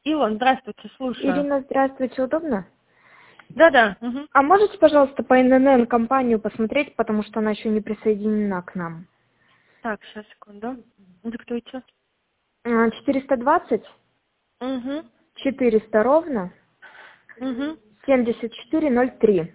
Илон, здравствуйте, слушаю. Ирина, здравствуйте, удобно? Да-да. Угу. А можете, пожалуйста, по ННН компанию посмотреть, потому что она еще не присоединена к нам? Так, сейчас, секунду. Диктуйте. 420 Угу. 400 ровно Угу. 7403.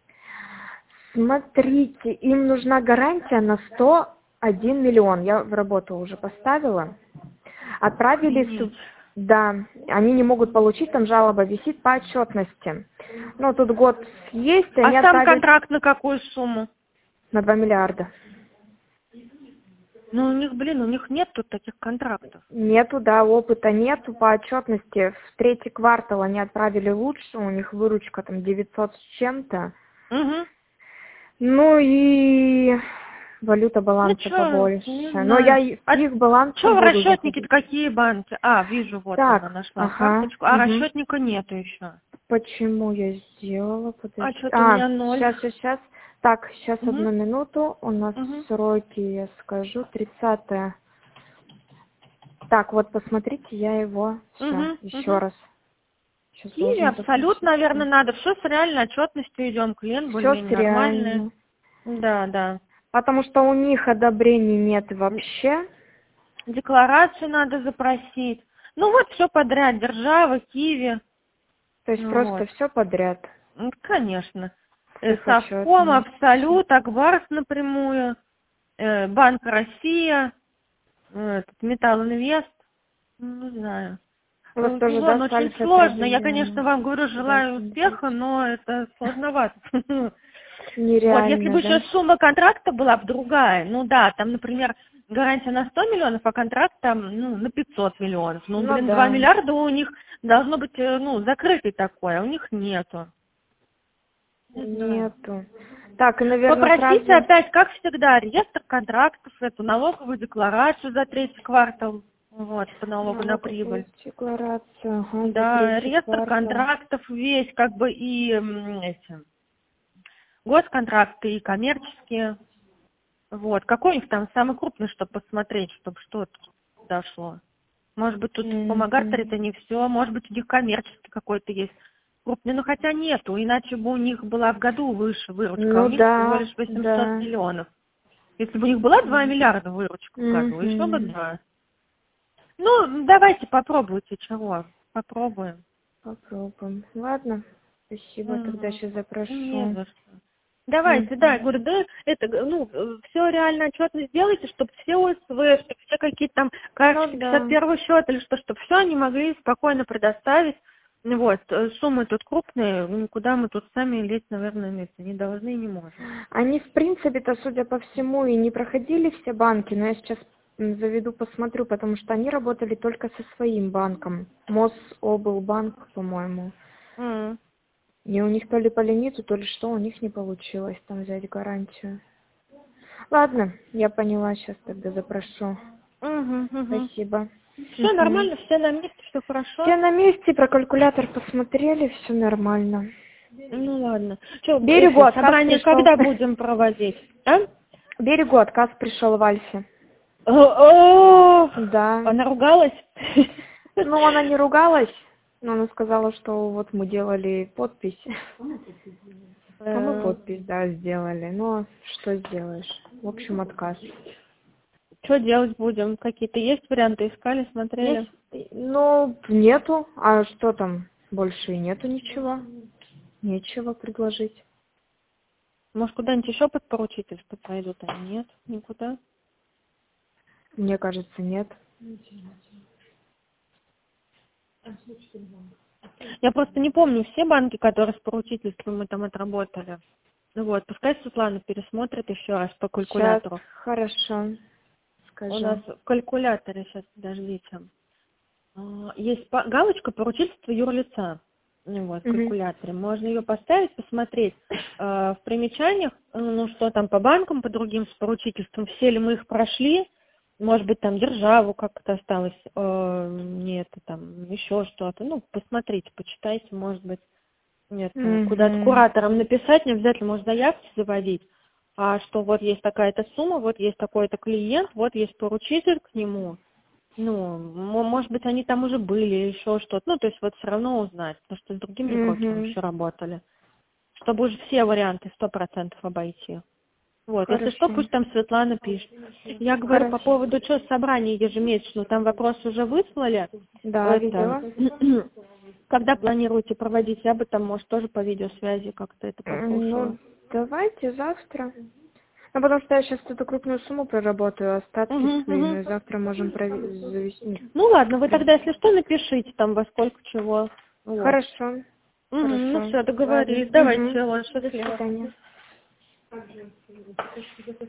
Смотрите, им нужна гарантия на 101 миллион. Я в работу уже поставила. Отправили, Охренеть. да, они не могут получить, там жалоба висит по отчетности. Ну, тут год есть, они А сам отправят контракт на какую сумму? на 2 миллиарда. Ну, у них, у них нет тут таких контрактов. Нету, да, опыта нету по отчетности. В третий квартал они отправили лучше, у них выручка там 900 с чем-то. Угу. Ну и валюта Ну, баланса что, побольше. не Но я знаю. А в их баланс что в буду расчетнике-то заходить. какие банки? А, вижу, вот она, Так, нашла ага, карточку. А угу. расчетника нету еще. Почему я сделала? А Подожди. что-то у меня ноль. Сейчас. Так, сейчас Угу. одну минуту. У нас Угу. сроки, я скажу, 30. Так, вот посмотрите, я его все Угу. еще Угу. раз. Сейчас Киви должен абсолют, подключиться. наверное, надо. Все с реальной отчетностью идем. Клиент Все с более-менее нормальный. реальным. Да, да. Потому что у них одобрений нет вообще. Декларацию надо запросить. Ну вот все подряд. Держава, Киви. То есть Ну просто вот. все подряд. Конечно. С их Совком, отчетностью. Абсолют, Акбарс напрямую. Банк Россия. Этот Металлинвест. Ну, не знаю. У вас тоже, да, Илон, с очень альфой сложно. Я, конечно, проблемы? вам говорю, Да, желаю успеха, смотрите. но это сложновато. Вот, если Нереально, бы еще да? сумма контракта была бы другая, ну да, там, например, гарантия на 100 миллионов, а контракт там, ну, на 500 миллионов. Ну, Ну 2 да, миллиарда у них должно быть, ну, закрытый такой, а у них нету. Не знаю. нету. Так, и, наверное, Попросите сразу... опять, как всегда, реестр контрактов, эту налоговую декларацию за третий квартал, вот, по налогу на прибыль. Налоговую декларацию, ага, за Да, третий реестр квартал. контрактов весь, как бы и эти госконтракты, и коммерческие. Вот. Какой у них там самый крупный, чтобы посмотреть, чтобы что-то дошло? Может быть, тут по Мгм. Магарта не все, может быть, у них коммерческий какой-то есть крупный, но хотя нету, иначе бы у них была в году выше выручка, а у Ну них всего да, лишь 800 да. миллионов. Если бы у них была 2 миллиарда выручка в году, еще бы Мгм. 2. Ну, давайте попробуйте, чего? Попробуем. Попробуем. Ладно, спасибо, тогда Мгм. сейчас Не запрошу. за что. Давайте, да, я Мгм. говорю, да, это, ну, все реально отчетно сделайте, чтобы все ОСВ, чтобы все какие-то там Ну карточки да. 51 счет или что, чтобы все они могли спокойно предоставить. Ну вот, суммы тут крупные, никуда мы тут сами лезть, наверное, не должны и не можем. Они, в принципе-то, судя по всему, и не проходили все банки, но я сейчас заведу, посмотрю, потому что они работали только со своим банком. Мособлбанк, по-моему. М. И у них то ли по лимиту, то ли что, у них не получилось там взять гарантию. Ладно, я поняла, сейчас тогда запрошу. Мгм, мгм. Спасибо. Все Мгм. нормально, все на месте, все хорошо. Все на месте, про калькулятор посмотрели, все нормально. Ну ладно. Что, Берегу отказ собрание пришел. когда будем проводить? А? Берегу отказ пришел в Альфе. О, Да. она ругалась? Ну, она не ругалась, но она сказала, что вот мы делали подпись. А мы подпись, да, сделали. Но что сделаешь? В общем, отказ. Что делать будем? Какие-то есть варианты? Искали, смотрели? Есть, ну, нету. А что там? Больше и нету ничего. Нечего предложить. Может, куда-нибудь еще под поручительство пойдут? А нет, никуда. Мне кажется, нет. Я просто не помню все банки, которые с поручительством мы там отработали. Ну вот, пускай Светлана пересмотрит еще раз по Сейчас, калькулятору. хорошо, У нас скажу. в калькуляторе, сейчас, подождите, есть галочка поручительство юрлица. Ну вот, в Мгм. калькуляторе. Можно ее поставить, посмотреть в примечаниях, ну что там по банкам, по другим с поручительством, все ли мы их прошли, может быть там державу как-то осталось, нет, там еще что-то. Ну, посмотрите, почитайте, может быть, нет, куда-то Мгм. кураторам написать, не обязательно, может, заявки заводить, а что вот есть такая-то сумма, вот есть такой-то клиент, вот есть поручитель к нему. может быть, они там уже были или еще что-то. Ну, то есть вот все равно узнать, потому что с другими брокерами еще работали. Чтобы уже все варианты 100% обойти. Вот, если что, Хорошо. пусть там Светлана пишет. Я говорю по Хорошо. поводу собрания ежемесячного, там вопрос уже выслали. Да, видела. Когда планируете проводить, я бы там, может, тоже по видеосвязи как-то это послушала. Ну, давайте завтра. Ну, потому что я сейчас эту крупную сумму проработаю, остатки свои, ну и завтра можем завести. Ну ладно, вы тогда, если что, напишите там во сколько чего. Вот. Хорошо. Ну Хорошо. все, договорились. Ладно. Давайте, счастливо. До свидания.